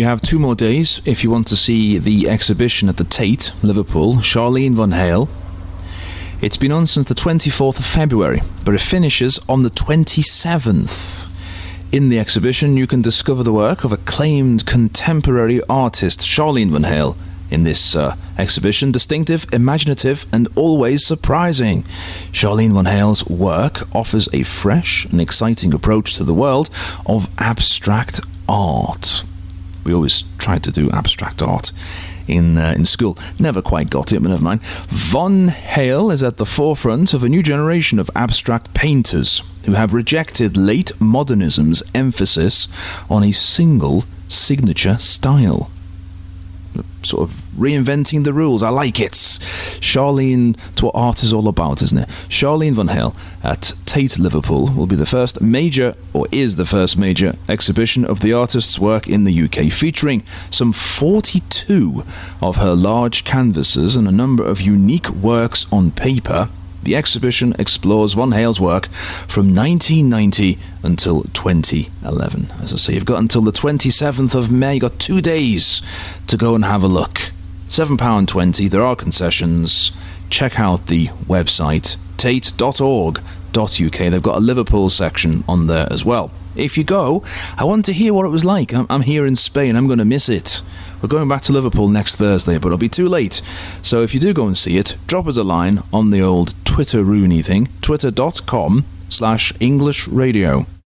You have 2 more days if you want to see the exhibition at the Tate, Liverpool, Charlene Van Hale. It's been on since the 24th of February, but it finishes on the 27th. In the exhibition, you can discover the work of acclaimed contemporary artist Charlene Van Hale. In this exhibition, distinctive, imaginative, and always surprising. Charlene Van Hale's work offers a fresh and exciting approach to the world of abstract art. We always tried to do abstract art in school. Never quite got it, but never mind. Van Hale is at the forefront of a new generation of abstract painters who have rejected late modernism's emphasis on a single signature style. Sort of reinventing the rules. I like it. Charlene, it's what art is all about, isn't it? Charlene Van Hale at Tate Liverpool will be the first major, or is the first major, exhibition of the artist's work in the UK, featuring some 42 of her large canvases and a number of unique works on paper. The exhibition explores Van Hale's work from 1990 until 2011. As I say, you've got until the 27th of May. You've got 2 days to go and have a look. £7.20. There are concessions. Check out the website, tate.org.uk. They've got a Liverpool section on there as well. If you go, I want to hear what it was like. I'm here in Spain. I'm going to miss it. We're going back to Liverpool next Thursday, but it'll be too late. So if you do go and see it, drop us a line on the old Twitter Rooney thing, twitter.com/English Radio.